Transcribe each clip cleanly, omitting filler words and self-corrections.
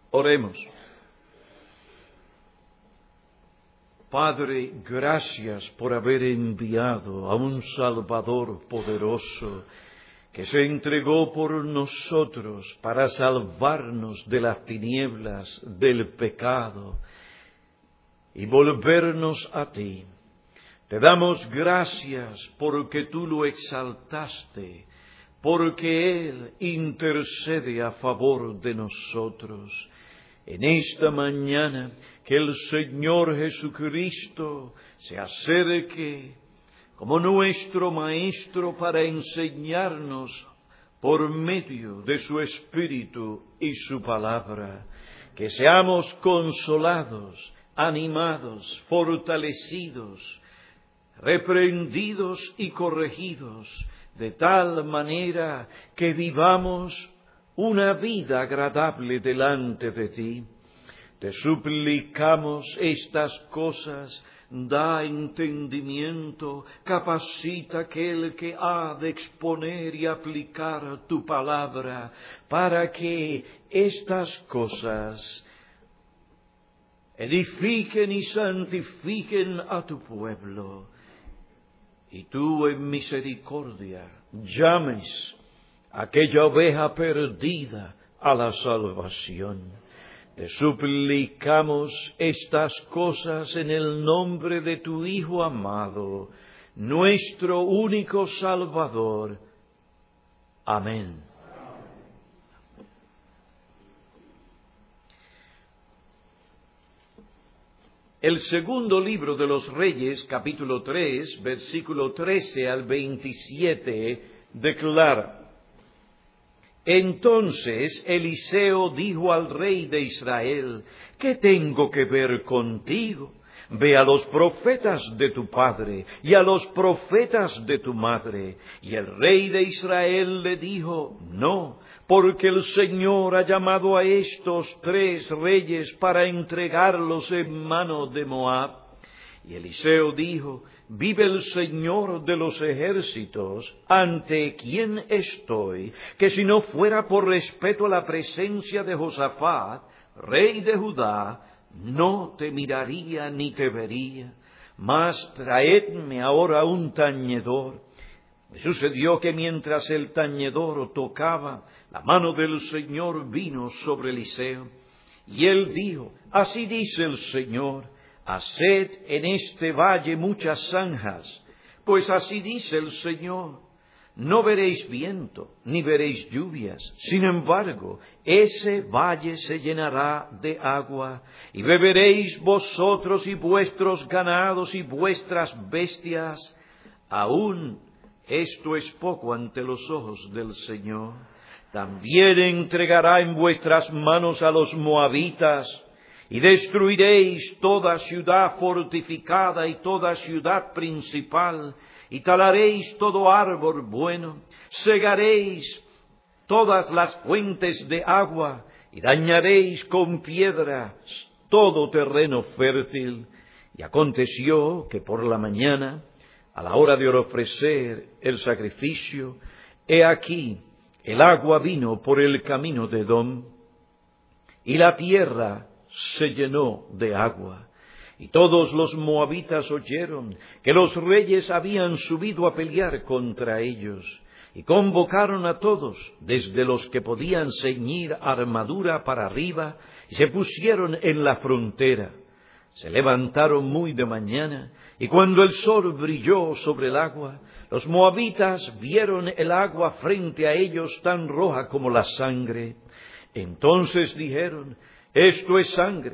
Oremos. Padre, gracias por haber enviado a un Salvador poderoso que se entregó por nosotros para salvarnos de las tinieblas, del pecado y volvernos a ti. Te damos gracias porque tú lo exaltaste, porque Él intercede a favor de nosotros. En esta mañana, que el Señor Jesucristo se acerque como nuestro Maestro para enseñarnos por medio de su Espíritu y su palabra, que seamos consolados, animados, fortalecidos, reprendidos y corregidos, de tal manera que vivamos una vida agradable delante de ti. Te suplicamos estas cosas, da entendimiento, capacita aquel que ha de exponer y aplicar tu palabra, para que estas cosas edifiquen y santifiquen a tu pueblo. Y tú en misericordia llames a aquella oveja perdida a la salvación. Te suplicamos estas cosas en el nombre de tu Hijo amado, nuestro único Salvador. Amén. El segundo libro de los Reyes, capítulo 3, versículo 13 al 27, declara: Entonces Eliseo dijo al rey de Israel: ¿Qué tengo que ver contigo? Ve a los profetas de tu padre y a los profetas de tu madre. Y el rey de Israel le dijo: No, porque el Señor ha llamado a estos 3 reyes para entregarlos en mano de Moab. Y Eliseo dijo: Vive el Señor de los ejércitos, ante quien estoy, que si no fuera por respeto a la presencia de Josafat, rey de Judá, no te miraría ni te vería. Mas traedme ahora un tañedor. Me sucedió que mientras el tañedor tocaba, la mano del Señor vino sobre Eliseo. Y él dijo: Así dice el Señor: Haced en este valle muchas zanjas, pues así dice el Señor: No veréis viento, ni veréis lluvias. Sin embargo, ese valle se llenará de agua, y beberéis vosotros y vuestros ganados y vuestras bestias. Aún esto es poco ante los ojos del Señor. También entregará en vuestras manos a los moabitas, y destruiréis toda ciudad fortificada y toda ciudad principal, y talaréis todo árbol bueno, cegaréis todas las fuentes de agua, y dañaréis con piedras todo terreno fértil. Y aconteció que por la mañana, a la hora de ofrecer el sacrificio, he aquí, el agua vino por el camino de Edom, y la tierra se llenó de agua. Y todos los moabitas oyeron que los reyes habían subido a pelear contra ellos, y convocaron a todos, desde los que podían ceñir armadura para arriba, y se pusieron en la frontera. Se levantaron muy de mañana, y cuando el sol brilló sobre el agua, los moabitas vieron el agua frente a ellos tan roja como la sangre. Entonces dijeron: Esto es sangre.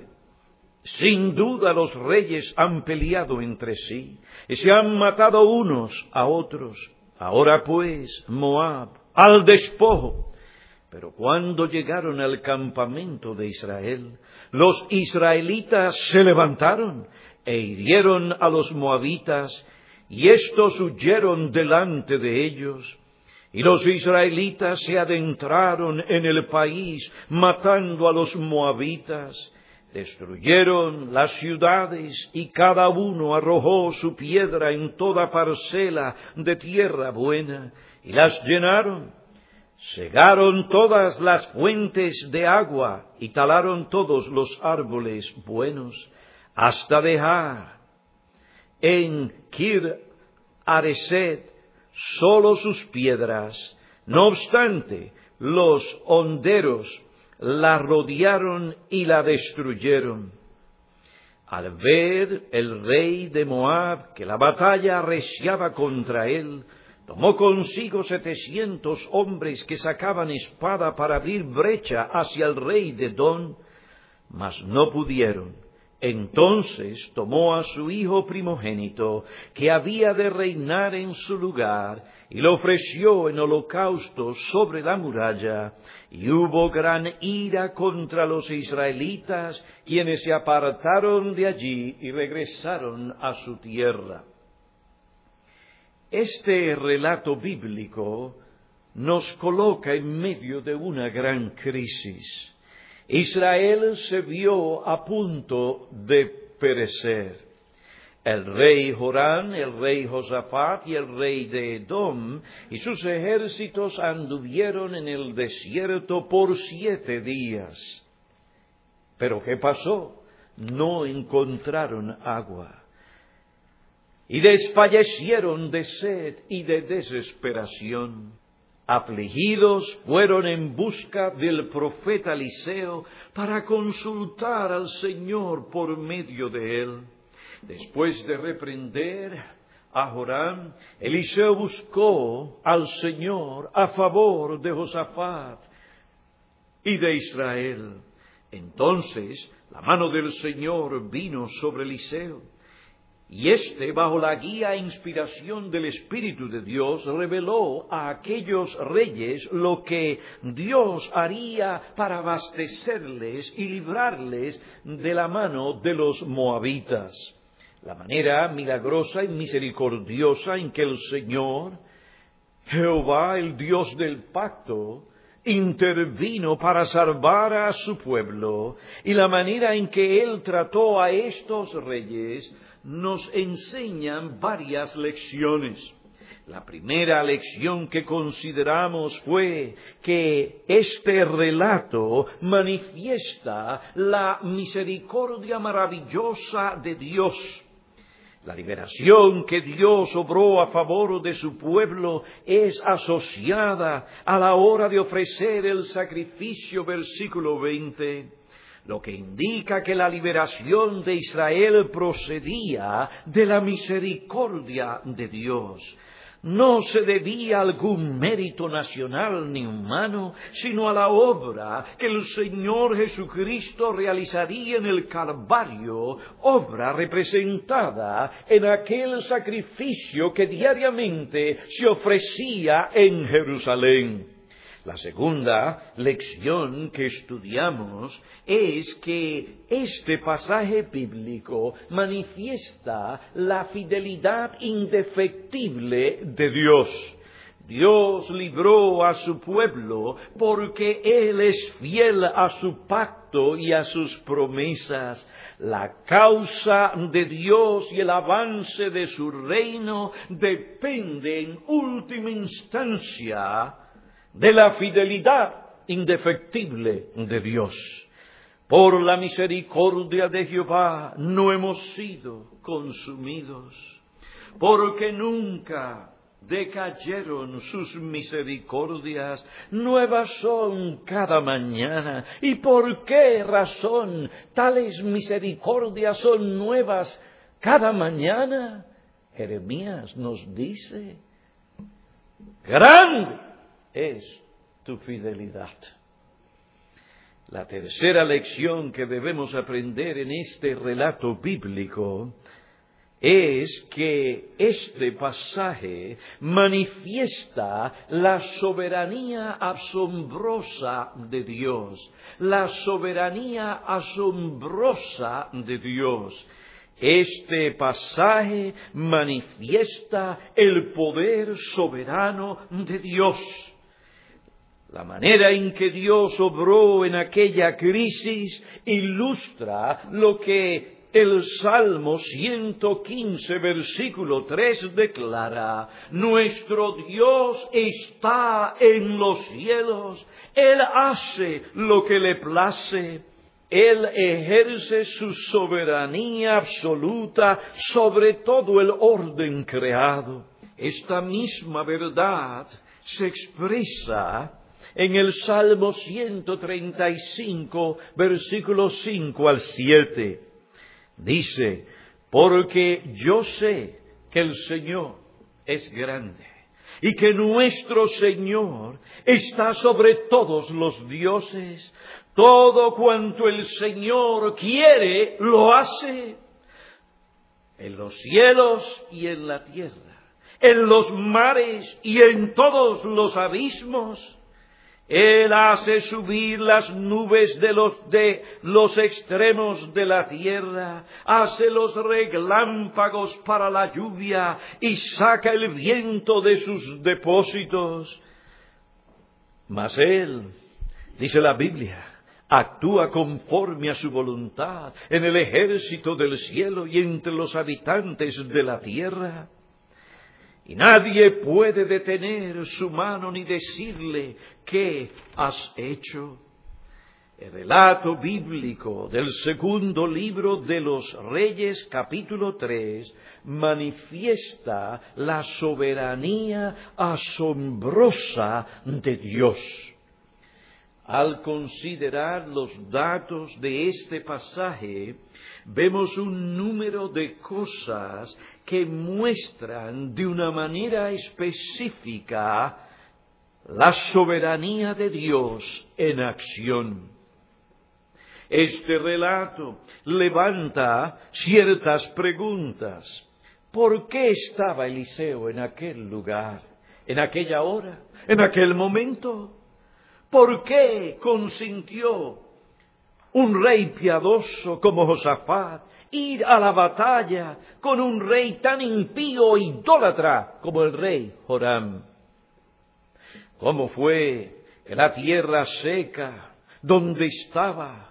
Sin duda los reyes han peleado entre sí, y se han matado unos a otros. Ahora pues, Moab, al despojo. Pero cuando llegaron al campamento de Israel, los israelitas se levantaron e hirieron a los moabitas, y éstos huyeron delante de ellos. Y los israelitas se adentraron en el país, matando a los moabitas. Destruyeron las ciudades, y cada uno arrojó su piedra en toda parcela de tierra buena, y las llenaron. Cegaron todas las fuentes de agua y talaron todos los árboles buenos, hasta dejar en Kir Hareset solo sus piedras. No obstante, los honderos la rodearon y la destruyeron. Al ver el rey de Moab que la batalla arreciaba contra él, tomó consigo 700 hombres que sacaban espada para abrir brecha hacia el rey de Edom, mas no pudieron. Entonces tomó a su hijo primogénito, que había de reinar en su lugar, y lo ofreció en holocausto sobre la muralla, y hubo gran ira contra los israelitas, quienes se apartaron de allí y regresaron a su tierra. Este relato bíblico nos coloca en medio de una gran crisis. Israel se vio a punto de perecer. El rey Joram, el rey Josafat y el rey de Edom y sus ejércitos anduvieron en el desierto por 7 días. Pero ¿qué pasó? No encontraron agua. Y desfallecieron de sed y de desesperación. Afligidos fueron en busca del profeta Eliseo para consultar al Señor por medio de él. Después de reprender a Joram, Eliseo buscó al Señor a favor de Josafat y de Israel. Entonces la mano del Señor vino sobre Eliseo. Y bajo la guía e inspiración del Espíritu de Dios, reveló a aquellos reyes lo que Dios haría para abastecerles y librarles de la mano de los moabitas. La manera milagrosa y misericordiosa en que el Señor, Jehová, el Dios del pacto, intervino para salvar a su pueblo, y la manera en que Él trató a estos reyes, nos enseñan varias lecciones. La primera lección que consideramos fue que este relato manifiesta la misericordia maravillosa de Dios. La liberación que Dios obró a favor de su pueblo es asociada a la hora de ofrecer el sacrificio, versículo 20. Lo que indica que la liberación de Israel procedía de la misericordia de Dios. No se debía a algún mérito nacional ni humano, sino a la obra que el Señor Jesucristo realizaría en el Calvario, obra representada en aquel sacrificio que diariamente se ofrecía en Jerusalén. La segunda lección que estudiamos es que este pasaje bíblico manifiesta la fidelidad indefectible de Dios. Dios libró a su pueblo porque Él es fiel a su pacto y a sus promesas. La causa de Dios y el avance de su reino depende en última instancia de la fidelidad indefectible de Dios. Por la misericordia de Jehová no hemos sido consumidos, porque nunca decayeron sus misericordias, nuevas son cada mañana. ¿Y por qué razón tales misericordias son nuevas cada mañana? Jeremías nos dice: grande es tu fidelidad. La tercera lección que debemos aprender en este relato bíblico es que este pasaje manifiesta la soberanía asombrosa de Dios. La soberanía asombrosa de Dios. Este pasaje manifiesta el poder soberano de Dios. La manera en que Dios obró en aquella crisis ilustra lo que El Salmo 115, versículo 3 declara: nuestro Dios está en los cielos, Él hace lo que le place, Él ejerce su soberanía absoluta sobre todo el orden creado. Esta misma verdad se expresa en el Salmo 135, versículos 5 al 7. Dice: porque yo sé que el Señor es grande y que nuestro Señor está sobre todos los dioses. Todo cuanto el Señor quiere, lo hace, en los cielos y en la tierra, en los mares y en todos los abismos. Él hace subir las nubes de los extremos de la tierra, hace los relámpagos para la lluvia y saca el viento de sus depósitos. Mas Él, dice la Biblia, actúa conforme a su voluntad en el ejército del cielo y entre los habitantes de la tierra. Y nadie puede detener su mano ni decirle: ¿qué has hecho? El relato bíblico del segundo libro de los Reyes, capítulo 3, manifiesta la soberanía asombrosa de Dios. Al considerar los datos de este pasaje, vemos un número de cosas que muestran de una manera específica la soberanía de Dios en acción. Este relato levanta ciertas preguntas. ¿Por qué estaba Eliseo en aquel lugar, en aquella hora, en aquel momento? ¿Por qué consintió un rey piadoso como Josafat ir a la batalla con un rey tan impío e idólatra como el rey Joram? ¿Cómo fue que la tierra seca donde estaba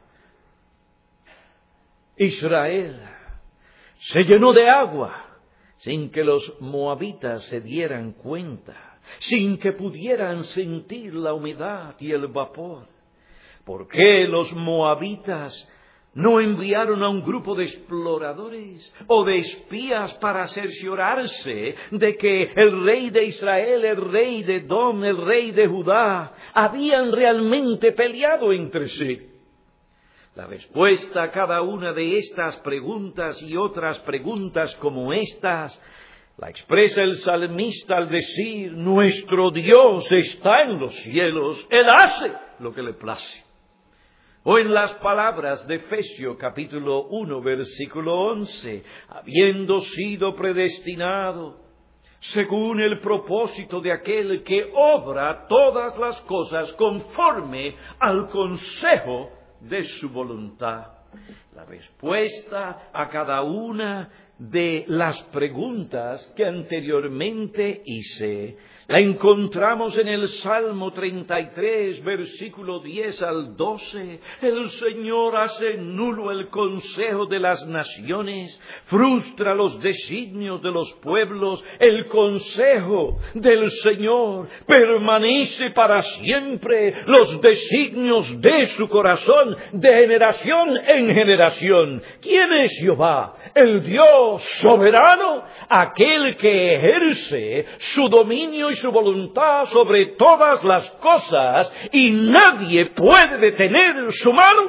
Israel se llenó de agua sin que los moabitas se dieran cuenta, sin que pudieran sentir la humedad y el vapor? ¿Por qué los moabitas no enviaron a un grupo de exploradores o de espías para cerciorarse de que el rey de Israel, el rey de Edom, el rey de Judá habían realmente peleado entre sí? La respuesta a cada una de estas preguntas y otras preguntas como estas la expresa el salmista al decir: nuestro Dios está en los cielos, Él hace lo que le place. O en las palabras de Efesios capítulo 1, versículo 11, habiendo sido predestinado según el propósito de aquel que obra todas las cosas conforme al consejo de su voluntad. La respuesta a cada una de las preguntas que anteriormente hice la encontramos en el Salmo 33, versículo 10 al 12. El Señor hace nulo el consejo de las naciones, frustra los designios de los pueblos. El consejo del Señor permanece para siempre, los designios de su corazón de generación en generación. ¿Quién es Jehová? El Dios soberano, aquel que ejerce su dominio y su voluntad sobre todas las cosas, y nadie puede detener su mano.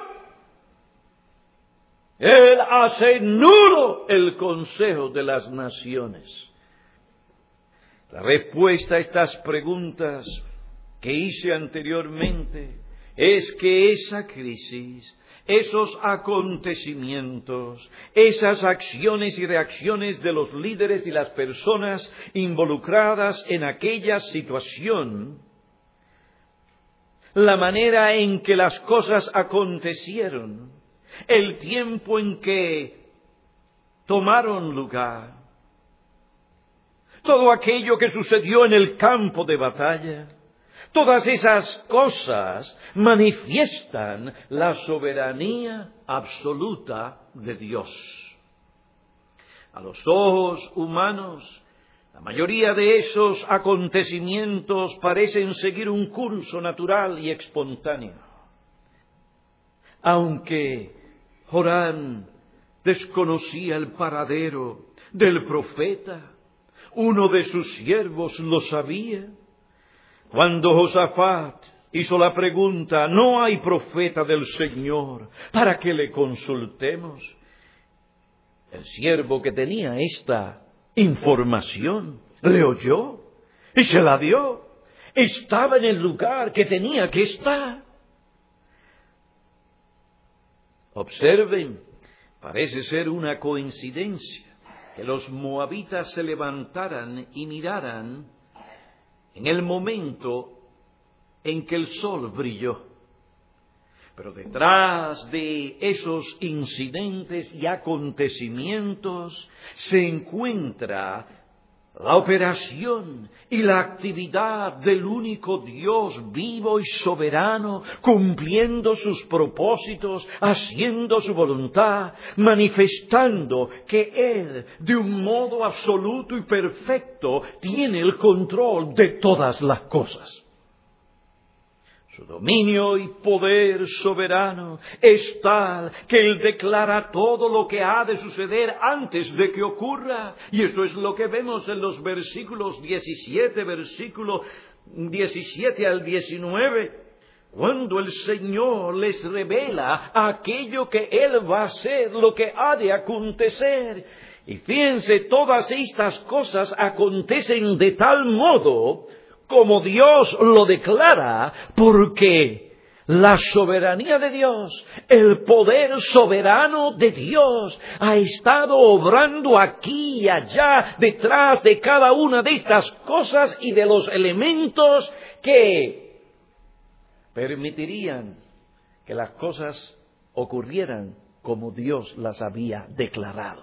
Él hace nulo el consejo de las naciones. La respuesta a estas preguntas que hice anteriormente es que esa crisis, esos acontecimientos, esas acciones y reacciones de los líderes y las personas involucradas en aquella situación, la manera en que las cosas acontecieron, el tiempo en que tomaron lugar, todo aquello que sucedió en el campo de batalla, Todas esas cosas manifiestan la soberanía absoluta de Dios. A los ojos humanos, la mayoría de esos acontecimientos parecen seguir un curso natural y espontáneo. Aunque Jorán desconocía el paradero del profeta, uno de sus siervos lo sabía. Cuando Josafat hizo la pregunta, ¿no hay profeta del Señor para que le consultemos? El siervo que tenía esta información le oyó y se la dio. Estaba en el lugar que tenía que estar. Observen, parece ser una coincidencia que los moabitas se levantaran y miraran en el momento en que el sol brilló. Pero detrás de esos incidentes y acontecimientos se encuentra la operación y la actividad del único Dios vivo y soberano, cumpliendo sus propósitos, haciendo su voluntad, manifestando que Él, de un modo absoluto y perfecto, tiene el control de todas las cosas. Su dominio y poder soberano es tal que Él declara todo lo que ha de suceder antes de que ocurra. Y eso es lo que vemos en los versículos 17 al 19. Cuando el Señor les revela aquello que Él va a hacer, lo que ha de acontecer. Y fíjense, todas estas cosas acontecen de tal modo como Dios lo declara, porque la soberanía de Dios, el poder soberano de Dios, ha estado obrando aquí y allá, detrás de cada una de estas cosas y de los elementos que permitirían que las cosas ocurrieran como Dios las había declarado.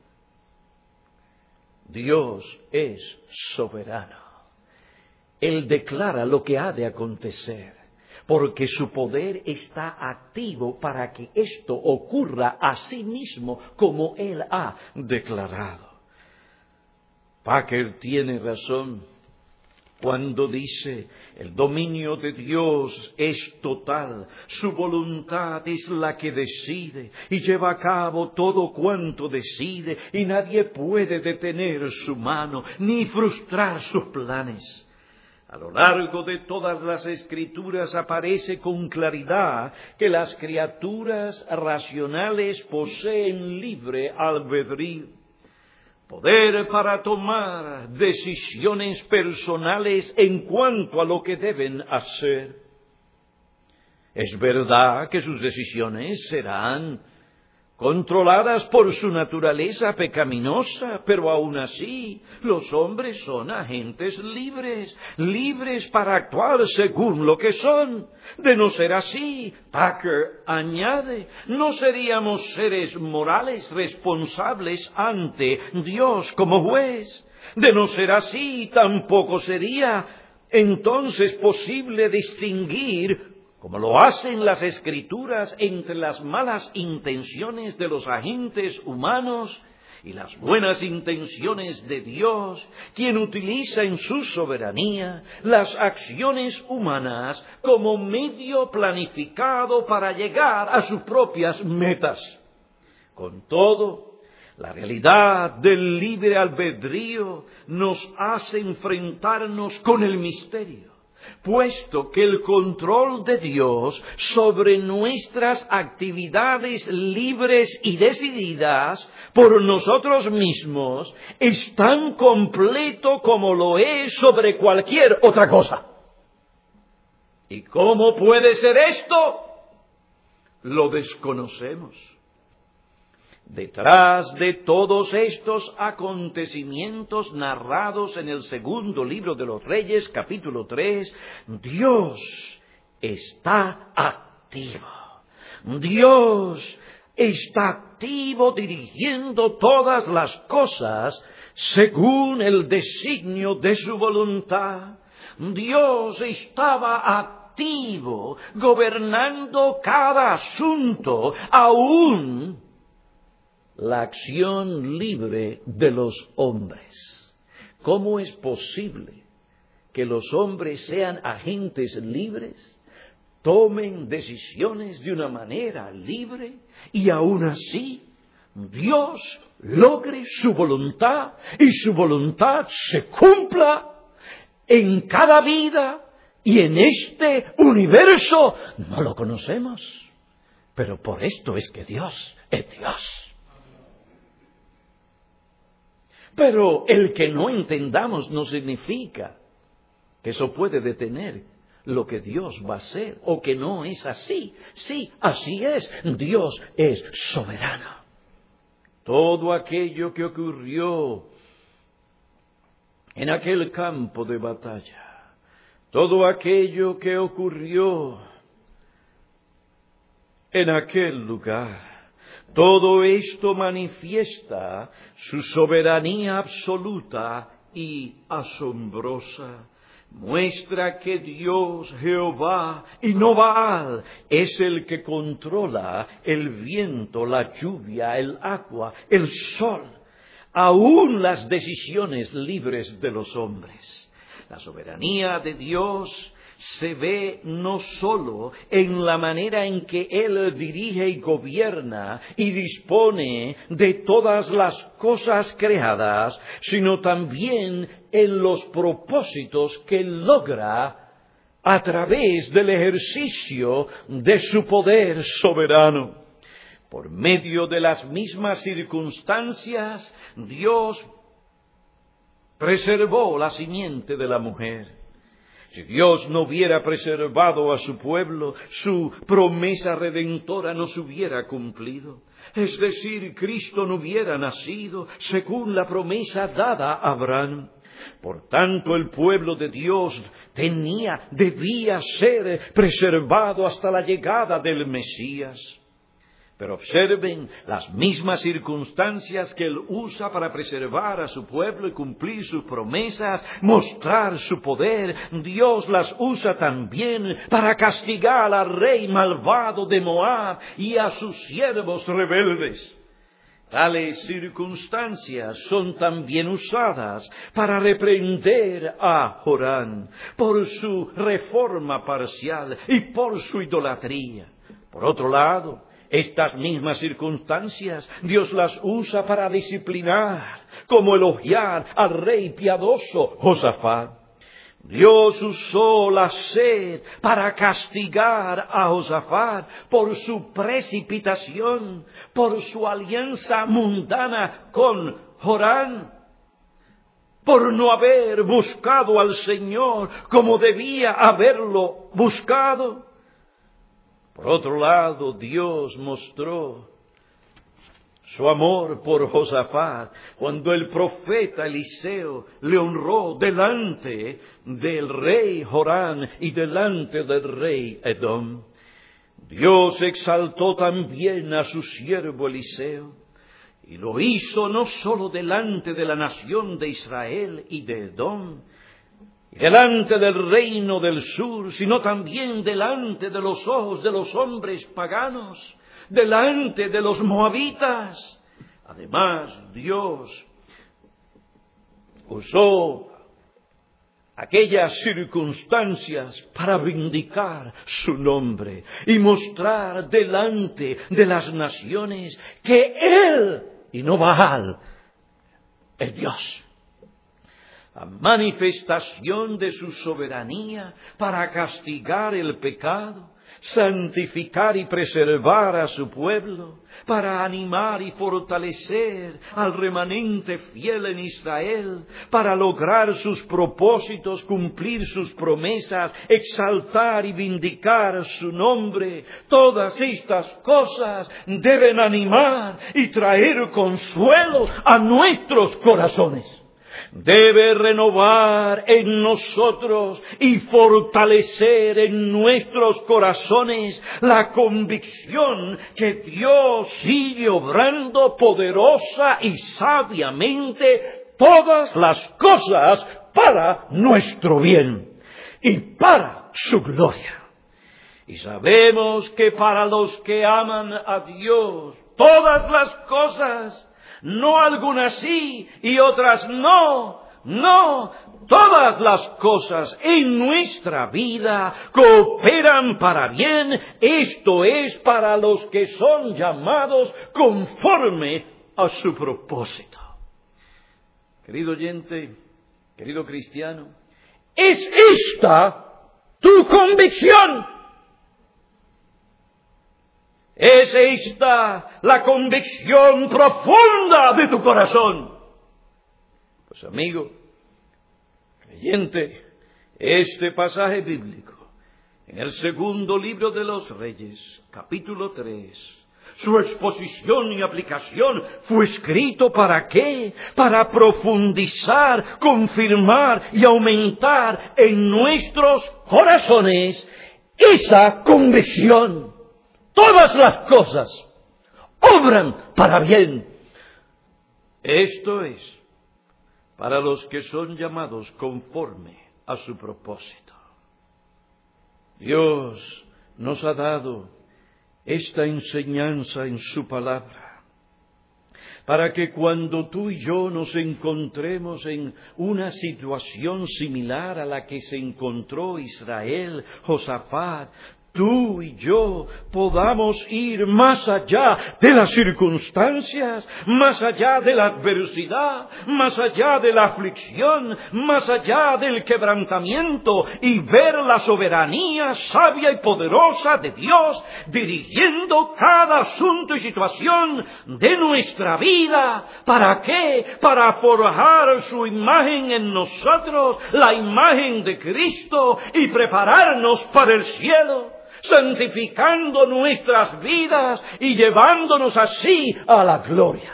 Dios es soberano. Él declara lo que ha de acontecer, porque su poder está activo para que esto ocurra a sí mismo como Él ha declarado. Packer tiene razón cuando dice, el dominio de Dios es total, su voluntad es la que decide y lleva a cabo todo cuanto decide, y nadie puede detener su mano ni frustrar sus planes. A lo largo de todas las Escrituras aparece con claridad que las criaturas racionales poseen libre albedrío, poder para tomar decisiones personales en cuanto a lo que deben hacer. Es verdad que sus decisiones serán controladas por su naturaleza pecaminosa, pero aún así los hombres son agentes libres, libres para actuar según lo que son. De no ser así, Packer añade, no seríamos seres morales responsables ante Dios como juez. De no ser así, tampoco sería entonces posible distinguir, como lo hacen las Escrituras, entre las malas intenciones de los agentes humanos y las buenas intenciones de Dios, quien utiliza en su soberanía las acciones humanas como medio planificado para llegar a sus propias metas. Con todo, la realidad del libre albedrío nos hace enfrentarnos con el misterio, puesto que el control de Dios sobre nuestras actividades libres y decididas por nosotros mismos es tan completo como lo es sobre cualquier otra cosa. ¿Y cómo puede ser esto? Lo desconocemos. Detrás de todos estos acontecimientos narrados en el segundo libro de los Reyes, capítulo 3, Dios está activo. Dios está activo dirigiendo todas las cosas según el designio de su voluntad. Dios estaba activo, gobernando cada asunto, aún la acción libre de los hombres. ¿Cómo es posible que los hombres sean agentes libres, tomen decisiones de una manera libre y aún así Dios logre su voluntad y su voluntad se cumpla en cada vida y en este universo? No lo conocemos, pero por esto es que Dios es Dios. Pero el que no entendamos no significa que eso puede detener lo que Dios va a hacer, o que no es así. Sí, así es. Dios es soberano. Todo aquello que ocurrió en aquel campo de batalla, todo aquello que ocurrió en aquel lugar, todo esto manifiesta su soberanía absoluta y asombrosa. Muestra que Dios, Jehová, y no Baal, es el que controla el viento, la lluvia, el agua, el sol, aún las decisiones libres de los hombres. La soberanía de Dios se ve no sólo en la manera en que Él dirige y gobierna y dispone de todas las cosas creadas, sino también en los propósitos que logra a través del ejercicio de su poder soberano. Por medio de las mismas circunstancias, Dios preservó la simiente de la mujer. Si Dios no hubiera preservado a su pueblo, su promesa redentora no se hubiera cumplido. Es decir, Cristo no hubiera nacido según la promesa dada a Abraham. Por tanto, el pueblo de Dios debía ser preservado hasta la llegada del Mesías. Pero observen las mismas circunstancias que Él usa para preservar a su pueblo y cumplir sus promesas, mostrar su poder. Dios las usa también para castigar al rey malvado de Moab y a sus siervos rebeldes. Tales circunstancias son también usadas para reprender a Jorán por su reforma parcial y por su idolatría. Por otro lado, estas mismas circunstancias Dios las usa para disciplinar, como elogiar al rey piadoso Josafat. Dios usó la sed para castigar a Josafat por su precipitación, por su alianza mundana con Jorán, por no haber buscado al Señor como debía haberlo buscado. Por otro lado, Dios mostró su amor por Josafat cuando el profeta Eliseo le honró delante del rey Jorán y delante del rey Edom. Dios exaltó también a su siervo Eliseo y lo hizo no solo delante de la nación de Israel y de Edom, y delante del reino del sur, sino también delante de los ojos de los hombres paganos, delante de los moabitas. Además, Dios usó aquellas circunstancias para vindicar su nombre y mostrar delante de las naciones que Él, y no Baal, es Dios. La manifestación de su soberanía para castigar el pecado, santificar y preservar a su pueblo, para animar y fortalecer al remanente fiel en Israel, para lograr sus propósitos, cumplir sus promesas, exaltar y vindicar su nombre. Todas estas cosas deben animar y traer consuelo a nuestros corazones. Debe renovar en nosotros y fortalecer en nuestros corazones la convicción que Dios sigue obrando poderosa y sabiamente todas las cosas para nuestro bien. y para su gloria. Y sabemos que para los que aman a Dios, todas las cosas, no algunas sí y otras no, todas las cosas en nuestra vida cooperan para bien, esto es, para los que son llamados conforme a su propósito. Querido oyente, querido cristiano, ¿es esta tu convicción? ¿Es esta la convicción profunda de tu corazón? Pues amigo, creyente, este pasaje bíblico, en el segundo libro de los Reyes, capítulo 3, su exposición y aplicación fue escrito ¿para qué? Para profundizar, confirmar y aumentar en nuestros corazones esa convicción. Todas las cosas obran para bien. Esto es, para los que son llamados conforme a su propósito. Dios nos ha dado esta enseñanza en su palabra, para que cuando tú y yo nos encontremos en una situación similar a la que se encontró Israel, Josafat, tú y yo podamos ir más allá de las circunstancias, más allá de la adversidad, más allá de la aflicción, más allá del quebrantamiento y ver la soberanía sabia y poderosa de Dios dirigiendo cada asunto y situación de nuestra vida. ¿Para qué? Para forjar su imagen en nosotros, la imagen de Cristo, y prepararnos para el cielo, santificando nuestras vidas y llevándonos así a la gloria.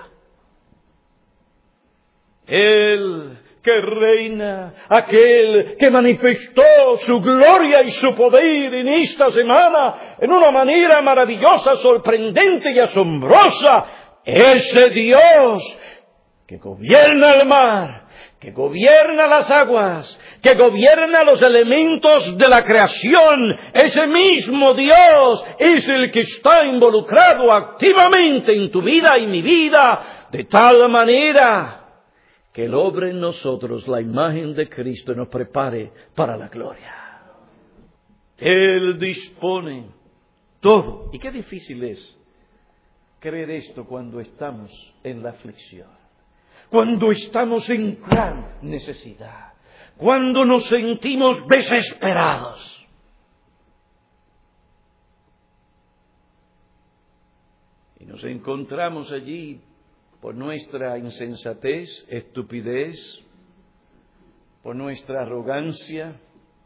Él que reina, aquel que manifestó su gloria y su poder en esta semana en una manera maravillosa, sorprendente y asombrosa, ese Dios que gobierna el mar, que gobierna las aguas, que gobierna los elementos de la creación, ese mismo Dios es el que está involucrado activamente en tu vida y mi vida, de tal manera que Él obre en nosotros la imagen de Cristo y nos prepare para la gloria. Él dispone todo. Y qué difícil es creer esto cuando estamos en la aflicción, cuando estamos en gran necesidad, cuando nos sentimos desesperados. Y nos encontramos allí por nuestra insensatez, estupidez, por nuestra arrogancia,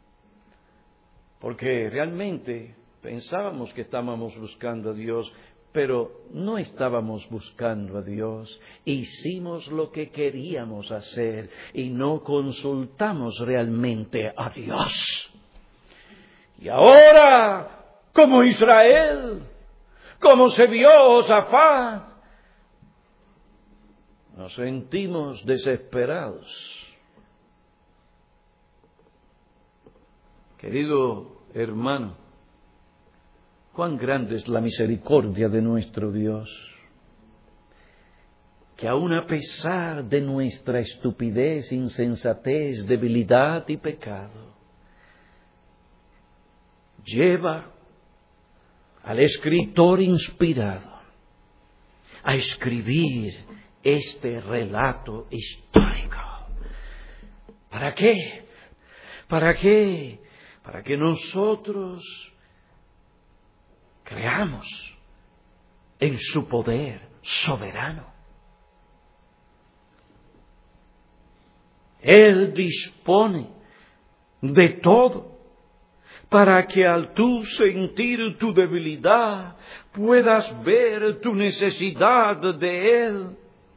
porque realmente pensábamos que estábamos buscando a Dios, pero no estábamos buscando a Dios. Hicimos lo que queríamos hacer y no consultamos realmente a Dios. Y ahora, como Israel, como se vio Josafat, nos sentimos desesperados. Querido hermano, cuán grande es la misericordia de nuestro Dios, que aun a pesar de nuestra estupidez, insensatez, debilidad y pecado, lleva al escritor inspirado a escribir este relato histórico. ¿Para qué? ¿Para qué? Para que nosotros creamos en su poder soberano. Él dispone de todo para que al tú sentir tu debilidad puedas ver tu necesidad de Él.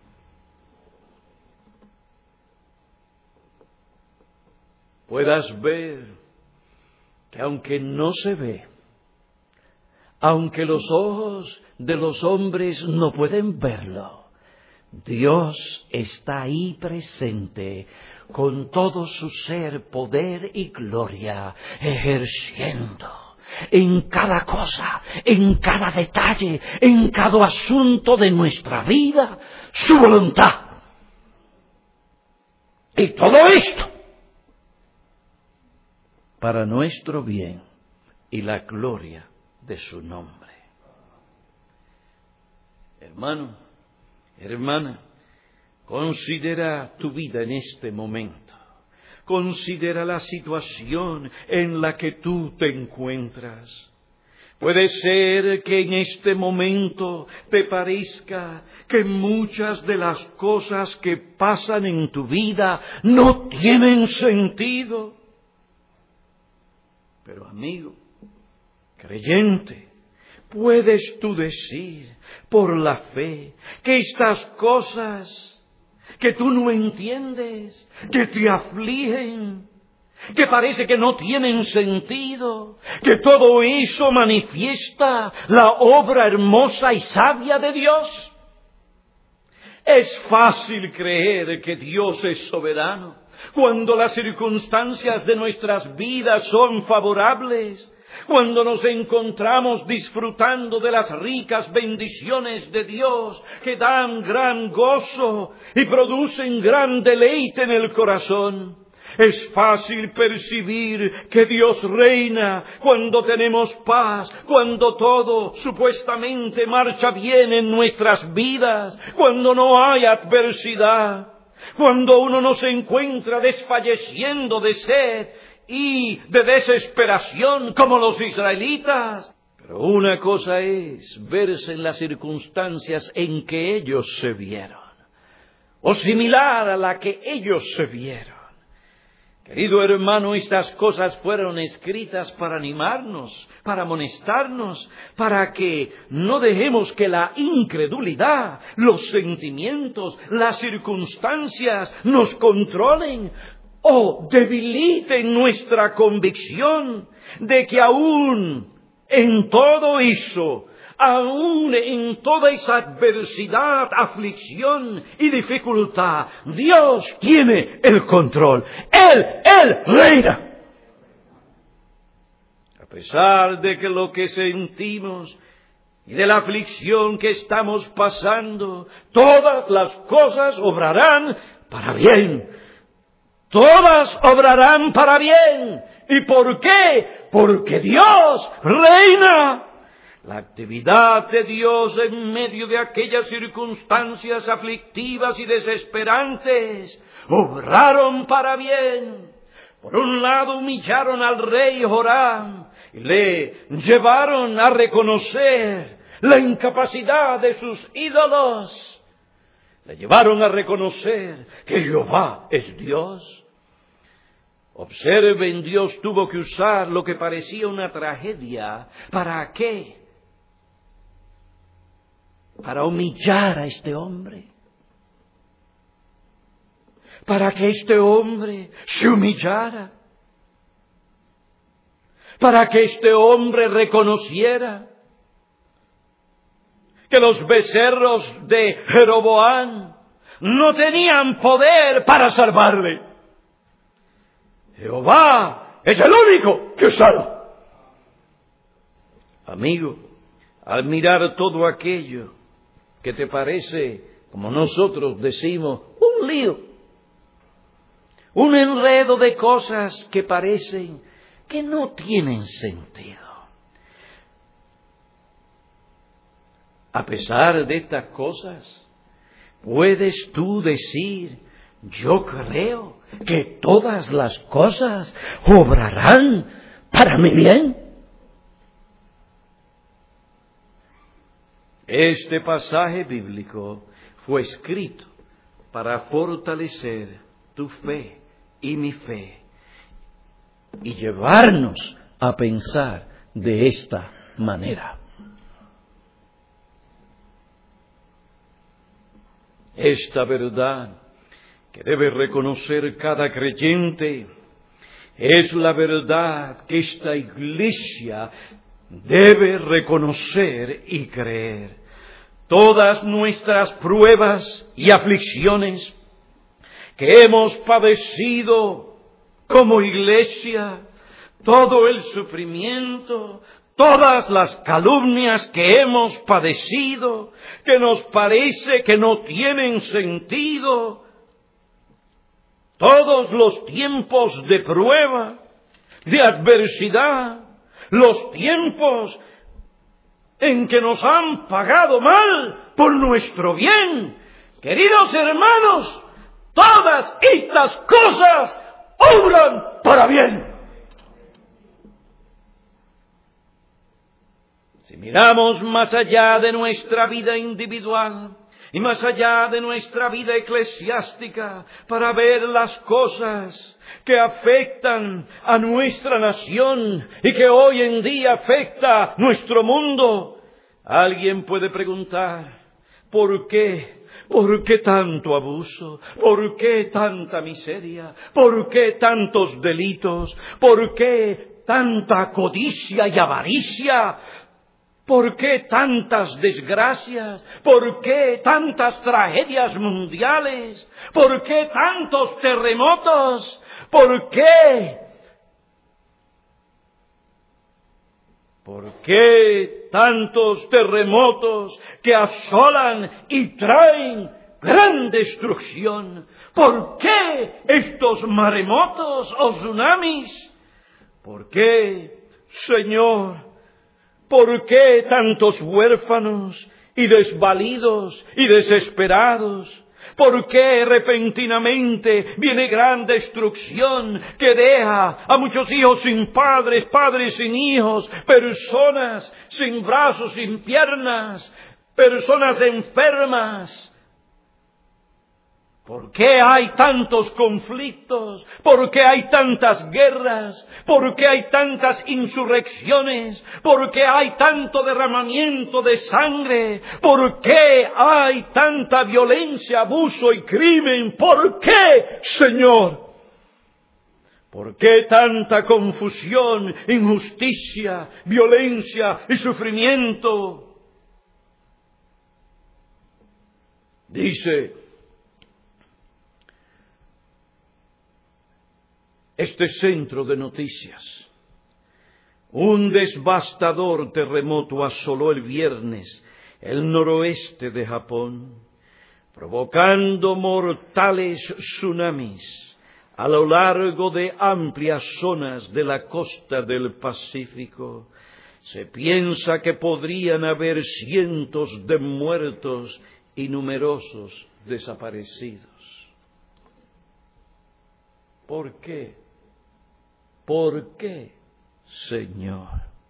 Puedas ver que aunque no se ve, aunque los ojos de los hombres no pueden verlo, Dios está ahí presente, con todo su ser, poder y gloria, ejerciendo en cada cosa, en cada detalle, en cada asunto de nuestra vida, su voluntad. Y todo esto para nuestro bien y la gloria de su nombre. Hermano, hermana, considera tu vida en este momento. Considera la situación en la que tú te encuentras. Puede ser que en este momento te parezca que muchas de las cosas que pasan en tu vida no tienen sentido. Pero amigo, creyente, puedes tú decir por la fe que estas cosas que tú no entiendes, que te afligen, que parece que no tienen sentido, que todo eso manifiesta la obra hermosa y sabia de Dios. Es fácil creer que Dios es soberano cuando las circunstancias de nuestras vidas son favorables, cuando nos encontramos disfrutando de las ricas bendiciones de Dios que dan gran gozo y producen gran deleite en el corazón. Es fácil percibir que Dios reina cuando tenemos paz, cuando todo supuestamente marcha bien en nuestras vidas, cuando no hay adversidad, cuando uno no se encuentra desfalleciendo de sed y de desesperación como los israelitas. Pero una cosa es verse en las circunstancias en que ellos se vieron, o similar a la que ellos se vieron. Querido hermano, estas cosas fueron escritas para animarnos, para amonestarnos, para que no dejemos que la incredulidad, los sentimientos, las circunstancias nos controlen o debiliten nuestra convicción de que aún en todo eso, aún en toda esa adversidad, aflicción y dificultad, Dios tiene el control. Él reina. A pesar de que lo que sentimos y de la aflicción que estamos pasando, todas las cosas obrarán para bien. Todas obrarán para bien. ¿Y por qué? Porque Dios reina. La actividad de Dios en medio de aquellas circunstancias aflictivas y desesperantes obraron para bien. Por un lado humillaron al rey Joram y le llevaron a reconocer la incapacidad de sus ídolos. Le llevaron a reconocer que Jehová es Dios. Observen, Dios tuvo que usar lo que parecía una tragedia. ¿Para qué? Para humillar a este hombre. Para que este hombre se humillara. Para que este hombre reconociera que los becerros de Jeroboam no tenían poder para salvarle. Jehová es el único que salva. Amigo, al mirar todo aquello que te parece, como nosotros decimos, un lío, un enredo de cosas que parecen que no tienen sentido. A pesar de estas cosas, puedes tú decir, yo creo que todas las cosas obrarán para mi bien. Este pasaje bíblico fue escrito para fortalecer tu fe y mi fe y llevarnos a pensar de esta manera. Esta verdad que debe reconocer cada creyente es la verdad que esta iglesia debe reconocer y creer. Todas nuestras pruebas y aflicciones que hemos padecido como iglesia todo el sufrimiento, todas las calumnias que hemos padecido, que nos parece que no tienen sentido, todos los tiempos de prueba, de adversidad, los tiempos en que nos han pagado mal por nuestro bien. Queridos hermanos, todas estas cosas obran para bien. Si miramos más allá de nuestra vida individual y más allá de nuestra vida eclesiástica para ver las cosas que afectan a nuestra nación y que hoy en día afecta nuestro mundo, alguien puede preguntar, ¿por qué? ¿Por qué tanto abuso? ¿Por qué tanta miseria? ¿Por qué tantos delitos? ¿Por qué tanta codicia y avaricia? ¿Por qué tantas desgracias? ¿Por qué tantas tragedias mundiales? ¿Por qué tantos terremotos? ¿Por qué? ¿Por qué tantos terremotos que asolan y traen gran destrucción? ¿Por qué estos maremotos o tsunamis? ¿Por qué, Señor? ¿Por qué tantos huérfanos y desvalidos y desesperados? ¿Por qué repentinamente viene gran destrucción que deja a muchos hijos sin padres, padres sin hijos, personas sin brazos, sin piernas, personas enfermas? ¿Por qué hay tantos conflictos? ¿Por qué hay tantas guerras? ¿Por qué hay tantas insurrecciones? ¿Por qué hay tanto derramamiento de sangre? ¿Por qué hay tanta violencia, abuso y crimen? ¿Por qué, Señor? ¿Por qué tanta confusión, injusticia, violencia y sufrimiento? Dice este centro de noticias: un devastador terremoto asoló el viernes el noroeste de Japón, provocando mortales tsunamis a lo largo de amplias zonas de la costa del Pacífico. Se piensa que podrían haber cientos de muertos y numerosos desaparecidos. ¿Por qué? ¿Por qué, Señor?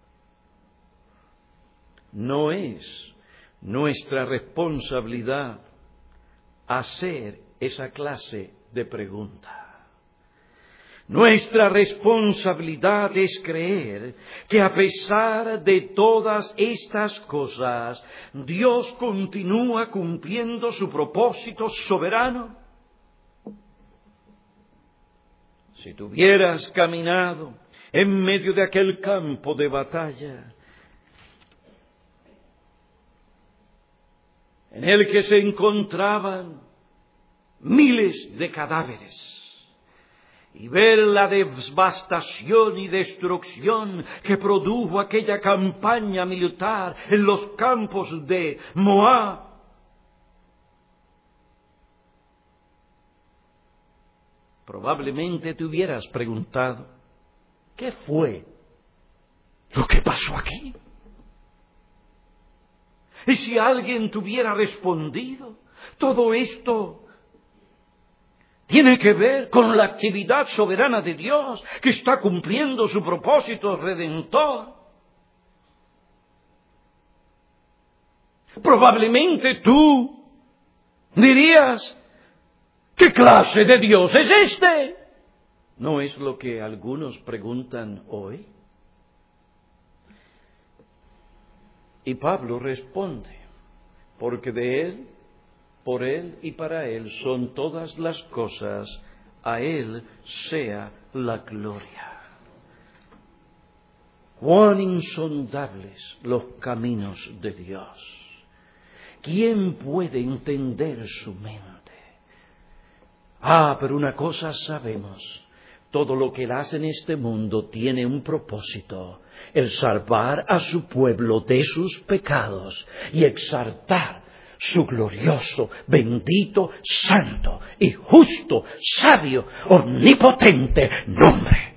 No es nuestra responsabilidad hacer esa clase de pregunta. Nuestra responsabilidad es creer que a pesar de todas estas cosas, Dios continúa cumpliendo su propósito soberano. Si tú hubieras caminado en medio de aquel campo de batalla, en el que se encontraban miles de cadáveres, y ver la devastación y destrucción que produjo aquella campaña militar en los campos de Moab, probablemente te hubieras preguntado, ¿qué fue lo que pasó aquí? Y si alguien te hubiera respondido, todo esto tiene que ver con la actividad soberana de Dios, que está cumpliendo su propósito redentor. Probablemente tú dirías, ¿qué clase de Dios es este? ¿No es lo que algunos preguntan hoy? Y Pablo responde, porque de Él, por Él y para Él son todas las cosas, a Él sea la gloria. Cuán insondables los caminos de Dios. ¿Quién puede entender su mente? Pero una cosa sabemos. Todo lo que Él hace en este mundo tiene un propósito: el salvar a su pueblo de sus pecados y exaltar su glorioso, bendito, santo y justo, sabio, omnipotente nombre.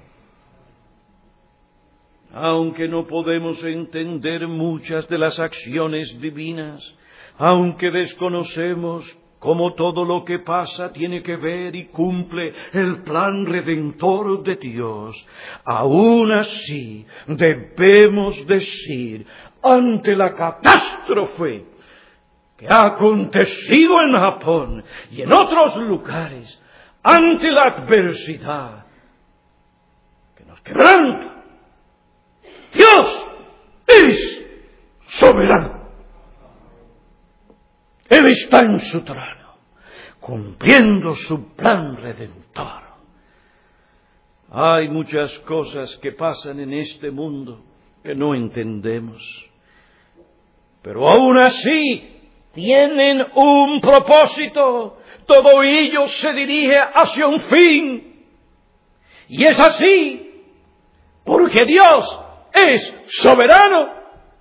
Aunque no podemos entender muchas de las acciones divinas, aunque desconocemos cómo todo lo que pasa tiene que ver y cumple el plan redentor de Dios, aún así debemos decir, ante la catástrofe que ha acontecido en Japón y en otros lugares, ante la adversidad que nos quebranta, Dios es soberano. Él está en su trono, cumpliendo su plan redentor. Hay muchas cosas que pasan en este mundo que no entendemos, pero aún así tienen un propósito. Todo ello se dirige hacia un fin. Y es así porque Dios es soberano.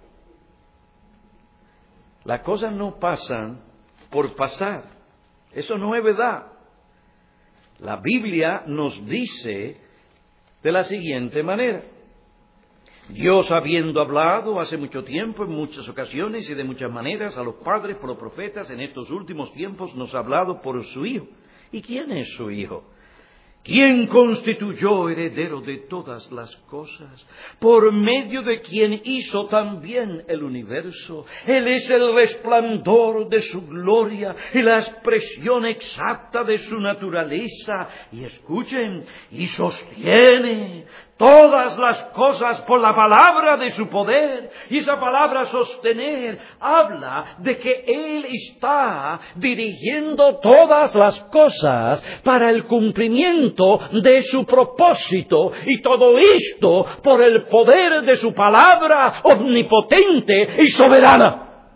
Las cosas no pasan por pasar. Eso no es verdad. La Biblia nos dice de la siguiente manera: Dios, habiendo hablado hace mucho tiempo, en muchas ocasiones y de muchas maneras, a los padres por los profetas, en estos últimos tiempos nos ha hablado por su Hijo. ¿Y quién es su Hijo? ¿Quién constituyó heredero de todas las cosas? Por medio de quien hizo también el universo. Él es el resplandor de su gloria y la expresión exacta de su naturaleza. Y escuchen, y sostiene todas las cosas por la palabra de su poder. Y esa palabra sostener habla de que Él está dirigiendo todas las cosas para el cumplimiento de su propósito, y todo esto por el poder de su palabra omnipotente y soberana.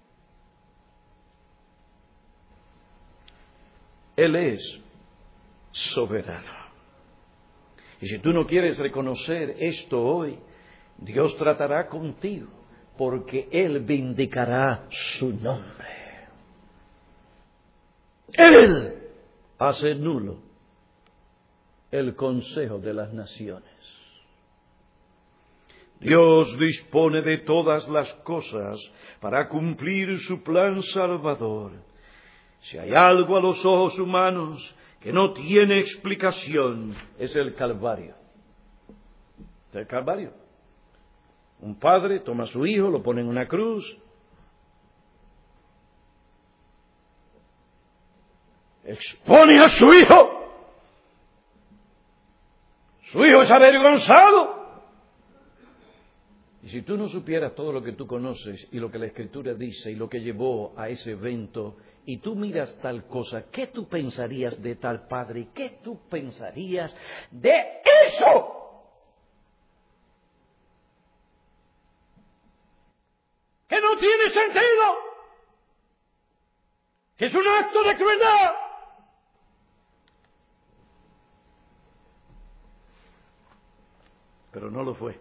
Él es soberano. Y si tú no quieres reconocer esto hoy, Dios tratará contigo, porque Él vindicará su nombre. Él hace nulo el consejo de las naciones. Dios dispone de todas las cosas para cumplir su plan salvador. Si hay algo a los ojos humanos que no tiene explicación, es el Calvario. El Calvario. Un padre toma a su hijo, lo pone en una cruz, expone a su hijo. Su hijo es avergonzado. Y si tú no supieras todo lo que tú conoces y lo que la Escritura dice y lo que llevó a ese evento, y tú miras tal cosa, ¿qué tú pensarías de tal padre? ¿Qué tú pensarías de eso? Que no tiene sentido. Que es un acto de crueldad. Pero no lo fue.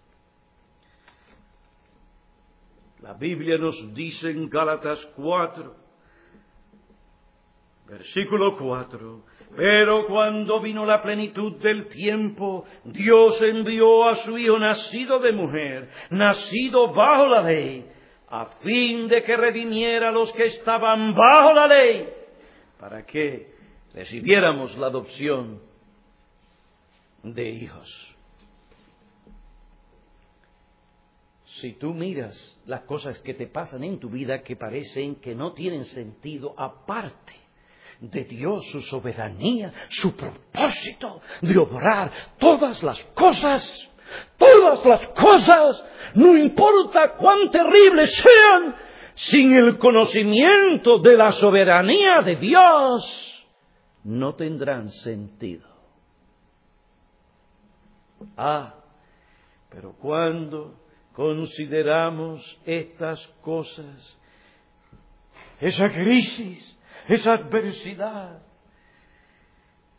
La Biblia nos dice en Gálatas 4, versículo 4, pero cuando vino la plenitud del tiempo, Dios envió a su Hijo nacido de mujer, nacido bajo la ley, a fin de que redimiera a los que estaban bajo la ley, para que recibiéramos la adopción de hijos. Si tú miras las cosas que te pasan en tu vida que parecen que no tienen sentido, aparte de Dios, su soberanía, su propósito de obrar todas las cosas, no importa cuán terribles sean, sin el conocimiento de la soberanía de Dios, no tendrán sentido. Pero cuando consideramos estas cosas, esa crisis, esa adversidad,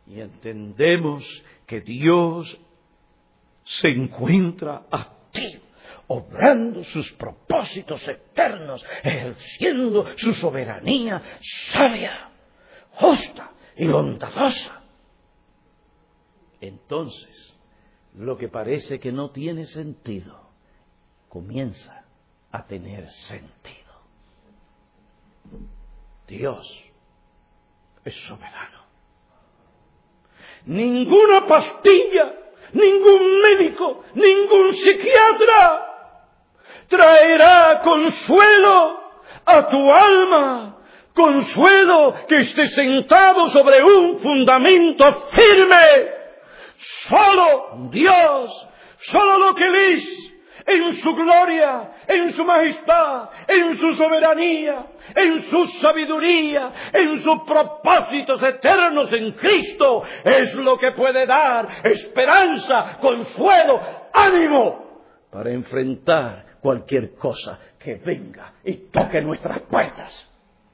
y entendemos que Dios se encuentra activo, obrando sus propósitos eternos, ejerciendo su soberanía sabia, justa y bondadosa. Entonces, lo que parece que no tiene sentido, comienza a tener sentido. Dios es soberano. Ninguna pastilla, ningún médico, ningún psiquiatra traerá consuelo a tu alma, consuelo que esté sentado sobre un fundamento firme. Solo Dios, solo lo que Él es, en su gloria, en su majestad, en su soberanía, en su sabiduría, en sus propósitos eternos en Cristo, es lo que puede dar esperanza, consuelo, ánimo para enfrentar cualquier cosa que venga y toque nuestras puertas.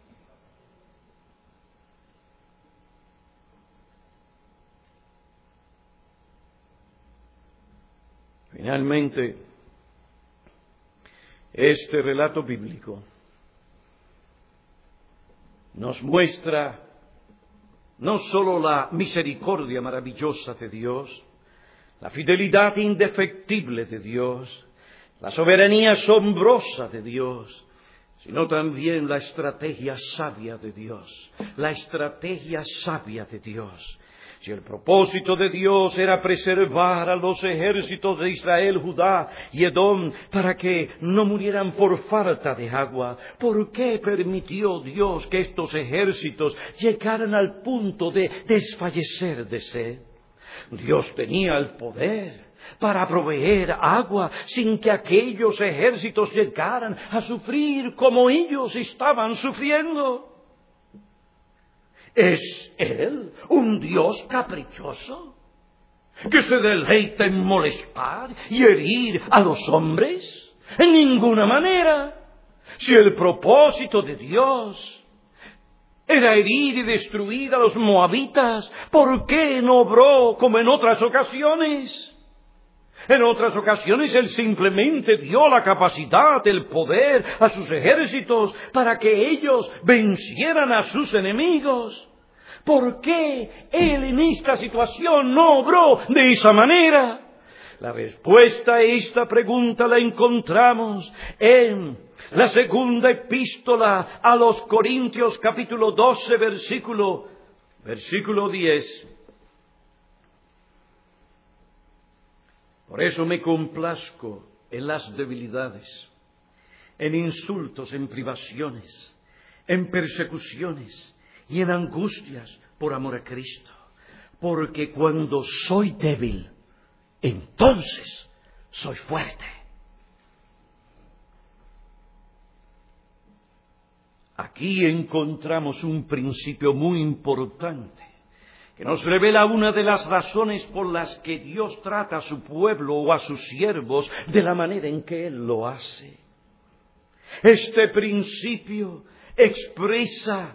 Finalmente, este relato bíblico nos muestra no solo la misericordia maravillosa de Dios, la fidelidad indefectible de Dios, la soberanía asombrosa de Dios, sino también la estrategia sabia de Dios, la estrategia sabia de Dios. Si el propósito de Dios era preservar a los ejércitos de Israel, Judá y Edom para que no murieran por falta de agua, ¿por qué permitió Dios que estos ejércitos llegaran al punto de desfallecer de sed? Dios tenía el poder para proveer agua sin que aquellos ejércitos llegaran a sufrir como ellos estaban sufriendo. ¿Es Él un Dios caprichoso que se deleita en molestar y herir a los hombres? En ninguna manera. Si el propósito de Dios era herir y destruir a los moabitas, ¿por qué no obró como en otras ocasiones? En otras ocasiones Él simplemente dio la capacidad, el poder a sus ejércitos para que ellos vencieran a sus enemigos. ¿Por qué Él en esta situación no obró de esa manera? La respuesta a esta pregunta la encontramos en la segunda epístola a los Corintios, capítulo 12, versículo 10. Por eso me complazco en las debilidades, en insultos, en privaciones, en persecuciones y en angustias por amor a Cristo. Porque cuando soy débil, entonces soy fuerte. Aquí encontramos un principio muy importante que nos revela una de las razones por las que Dios trata a su pueblo o a sus siervos de la manera en que Él lo hace. Este principio expresa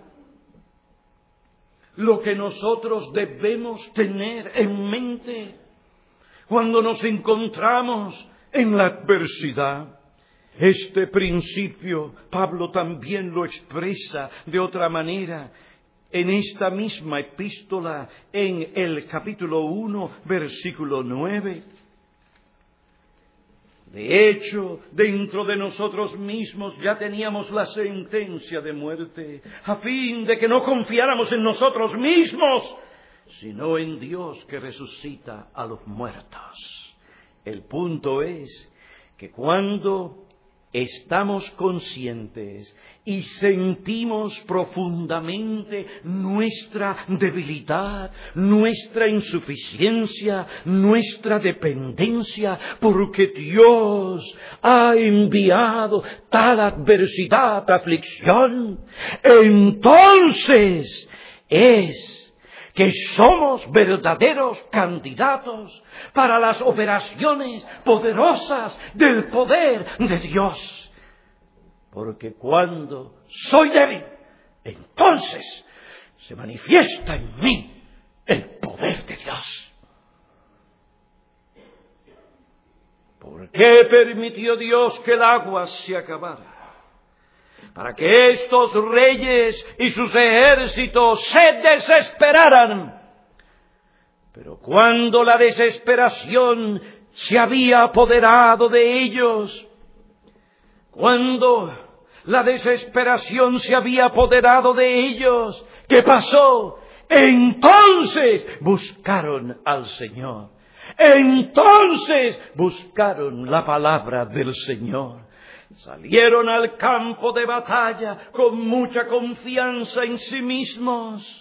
lo que nosotros debemos tener en mente cuando nos encontramos en la adversidad. Este principio Pablo también lo expresa de otra manera en esta misma epístola, en el capítulo 1, versículo 9. De hecho, dentro de nosotros mismos ya teníamos la sentencia de muerte, a fin de que no confiáramos en nosotros mismos, sino en Dios que resucita a los muertos. El punto es que cuando estamos conscientes y sentimos profundamente nuestra debilidad, nuestra insuficiencia, nuestra dependencia, porque Dios ha enviado tal adversidad, aflicción, entonces es que somos verdaderos candidatos para las operaciones poderosas del poder de Dios. Porque cuando soy débil, entonces se manifiesta en mí el poder de Dios. ¿Por qué permitió Dios que el agua se acabara? Para que estos reyes y sus ejércitos se desesperaran. Pero cuando la desesperación se había apoderado de ellos, ¿qué pasó? Entonces buscaron al Señor. Entonces buscaron la palabra del Señor. Salieron al campo de batalla con mucha confianza en sí mismos.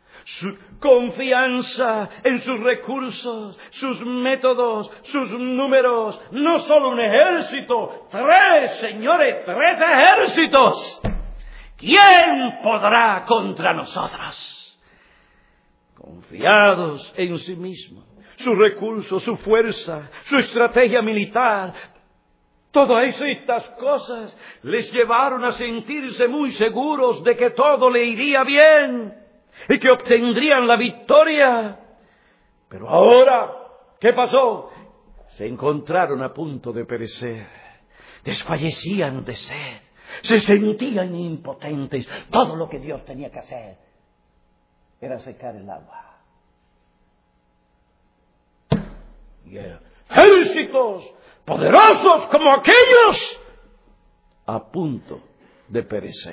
Confianza en sus recursos, sus métodos, sus números. No solo un ejército, 3 ejércitos. ¿Quién podrá contra nosotros? Confiados en sí mismos, sus recursos, su fuerza, su estrategia militar. Todas estas cosas les llevaron a sentirse muy seguros de que todo le iría bien y que obtendrían la victoria. Pero ahora, ¿qué pasó? Se encontraron a punto de perecer. Desfallecían de sed. Se sentían impotentes. Todo lo que Dios tenía que hacer era secar el agua. Y ejércitos poderosos como aquellos a punto de perecer.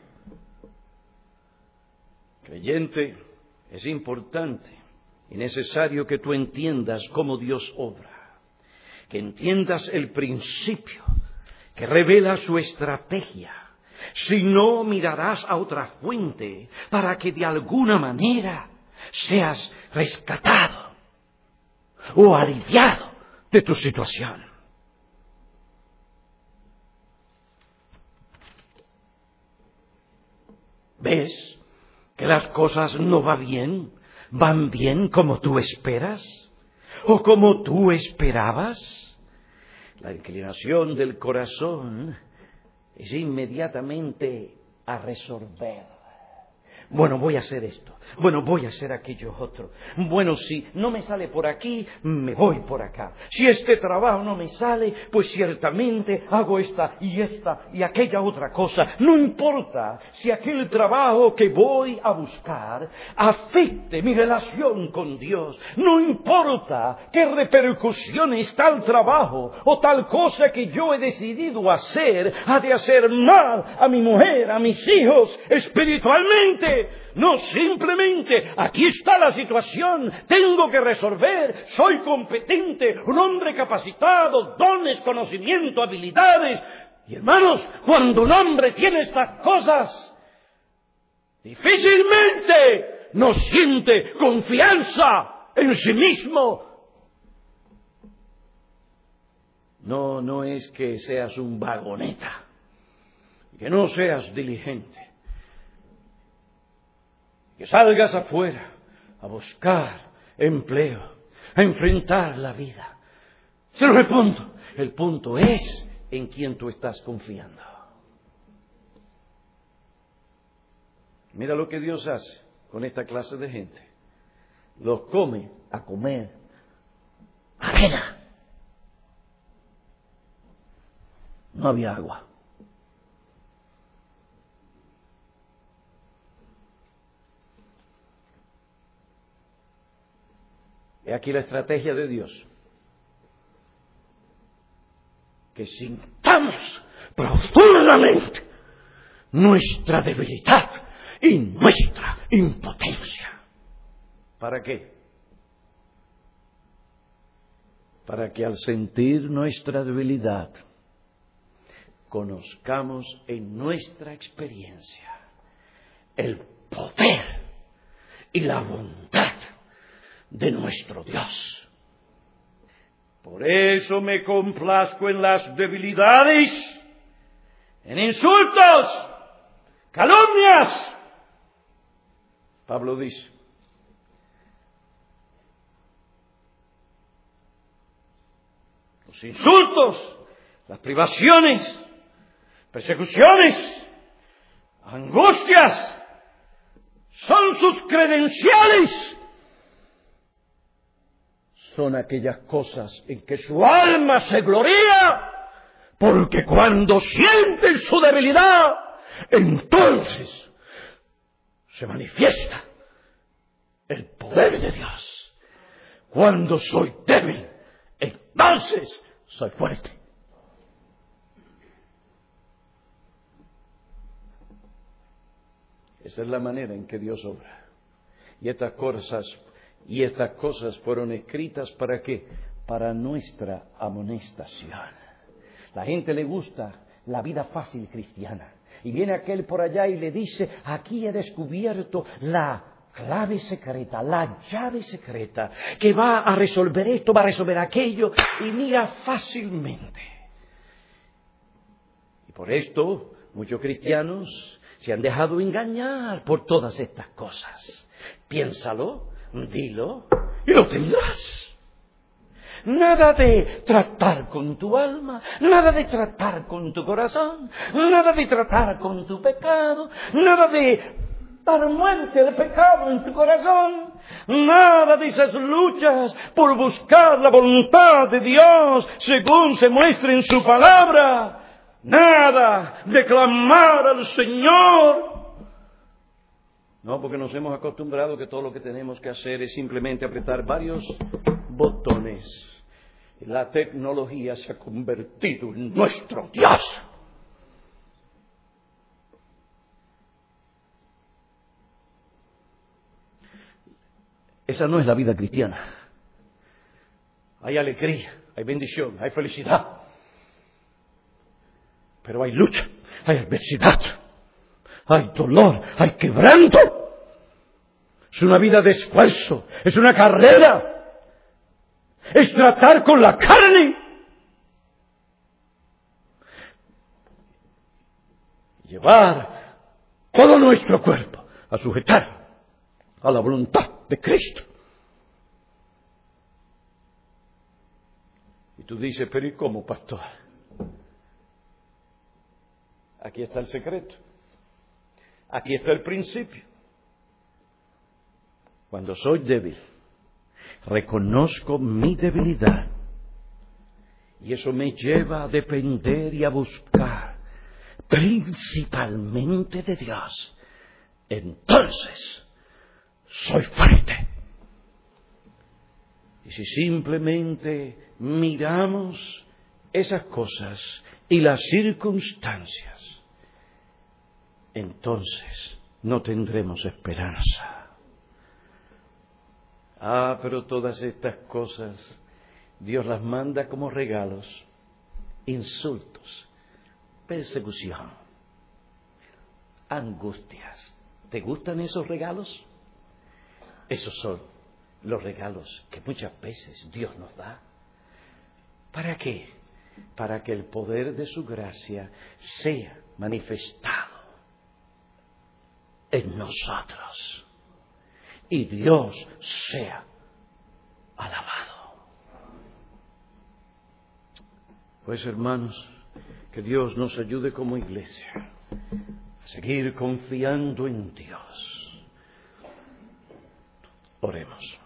Creyente, es importante y necesario que tú entiendas cómo Dios obra, que entiendas el principio que revela su estrategia. Si no, mirarás a otra fuente para que de alguna manera seas rescatado o aliviado de tu situación. ¿Ves que las cosas no van bien como tú esperas o como tú esperabas? La inclinación del corazón es inmediatamente a resolver. Bueno, voy a hacer esto. Bueno, voy a hacer aquello otro. Bueno, si no me sale por aquí, me voy por acá. Si este trabajo no me sale, pues ciertamente hago esta y aquella otra cosa. No importa si aquel trabajo que voy a buscar afecte mi relación con Dios. No importa qué repercusiones tal trabajo o tal cosa que yo he decidido hacer ha de hacer mal a mi mujer, a mis hijos, espiritualmente. No, simplemente aquí está la situación, tengo que resolver, soy competente, un hombre capacitado, dones, conocimiento, habilidades. Y hermanos, cuando un hombre tiene estas cosas, difícilmente no siente confianza en sí mismo. No es que seas un vagoneta, que no seas diligente. Que salgas afuera a buscar empleo, a enfrentar la vida. Ese no es el punto. El punto es en quién tú estás confiando. Mira lo que Dios hace con esta clase de gente. Los come a comer arena. No había agua. He aquí la estrategia de Dios. Que sintamos profundamente nuestra debilidad y nuestra impotencia. ¿Para qué? Para que al sentir nuestra debilidad, conozcamos en nuestra experiencia el poder y la bondad de nuestro Dios. Por eso me complazco en las debilidades, en insultos, calumnias. Pablo dice, los insultos, las privaciones, persecuciones, angustias, son sus credenciales son aquellas cosas en que su alma se gloría, porque cuando sienten su debilidad, entonces se manifiesta el poder de Dios. Cuando soy débil, entonces soy fuerte. Esa es la manera en que Dios obra. Y estas cosas fueron escritas ¿para qué? Para nuestra amonestación. La gente le gusta la vida fácil cristiana. Y viene aquel por allá y le dice, aquí he descubierto la clave secreta, la llave secreta, que va a resolver esto, va a resolver aquello, y mira fácilmente. Y por esto muchos cristianos se han dejado engañar por todas estas cosas. Piénsalo, dilo y lo tendrás. Nada de tratar con tu alma, nada de tratar con tu corazón, nada de tratar con tu pecado, nada de dar muerte al pecado en tu corazón, nada de esas luchas por buscar la voluntad de Dios según se muestra en su palabra. Nada de clamar al Señor. No, porque nos hemos acostumbrado que todo lo que tenemos que hacer es simplemente apretar varios botones. La tecnología se ha convertido en nuestro Dios. Esa no es la vida cristiana. Hay alegría, hay bendición, hay felicidad. Pero hay lucha, hay adversidad, hay dolor, hay quebranto. Es una vida de esfuerzo, es una carrera, es tratar con la carne. Llevar todo nuestro cuerpo a sujetar a la voluntad de Cristo. Y tú dices, pero ¿y cómo, pastor? Aquí está el secreto. Aquí está el principio. Cuando soy débil, reconozco mi debilidad. Y eso me lleva a depender y a buscar principalmente de Dios. Entonces, soy fuerte. Y si simplemente miramos esas cosas y las circunstancias, entonces no tendremos esperanza. Pero todas estas cosas Dios las manda como regalos, insultos, persecución, angustias. ¿Te gustan esos regalos? Esos son los regalos que muchas veces Dios nos da. ¿Para qué? Para que el poder de su gracia sea manifestado en nosotros y Dios sea alabado. Pues hermanos, que Dios nos ayude como iglesia a seguir confiando en Dios. Oremos.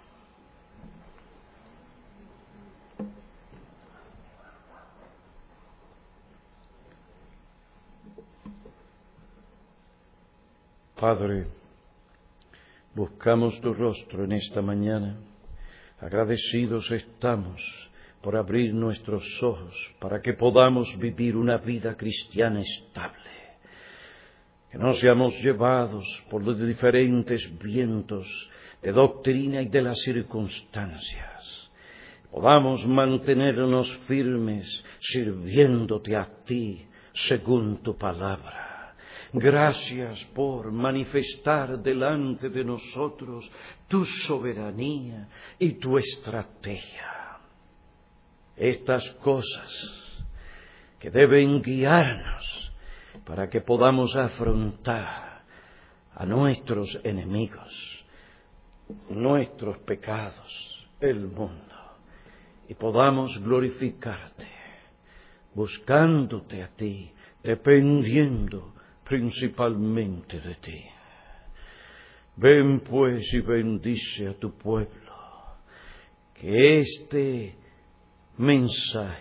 Padre, buscamos tu rostro en esta mañana. Agradecidos estamos por abrir nuestros ojos para que podamos vivir una vida cristiana estable. Que no seamos llevados por los diferentes vientos de doctrina y de las circunstancias. Podamos mantenernos firmes sirviéndote a ti según tu palabra. Gracias por manifestar delante de nosotros tu soberanía y tu estrategia. Estas cosas que deben guiarnos para que podamos afrontar a nuestros enemigos, nuestros pecados, el mundo, y podamos glorificarte, buscándote a ti, dependiendo principalmente de ti. Ven pues y bendice a tu pueblo, que este mensaje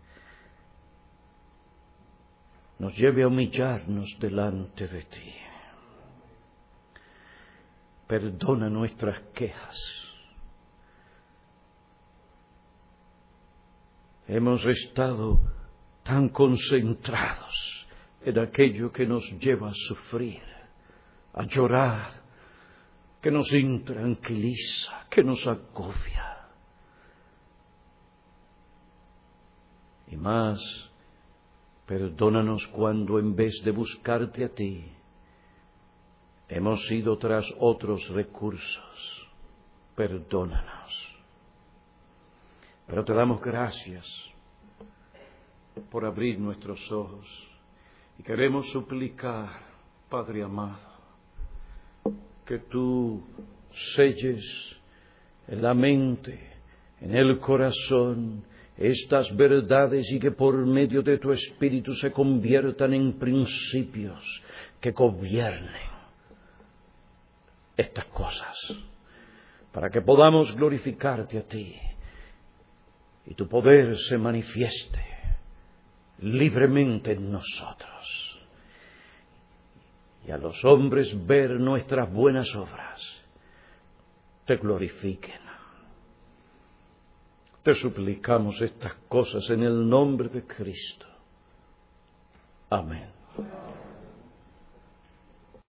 nos lleve a humillarnos delante de ti. Perdona nuestras quejas. Hemos estado tan concentrados en aquello que nos lleva a sufrir, a llorar, que nos intranquiliza, que nos agobia. Y más, perdónanos cuando en vez de buscarte a ti, hemos ido tras otros recursos. Perdónanos. Pero te damos gracias por abrir nuestros ojos y queremos suplicar, Padre amado, que tú selles en la mente, en el corazón, estas verdades y que por medio de tu Espíritu se conviertan en principios que gobiernen estas cosas, para que podamos glorificarte a ti y tu poder se manifieste libremente en nosotros. Y a los hombres ver nuestras buenas obras, te glorifiquen. Te suplicamos estas cosas en el nombre de Cristo. Amén.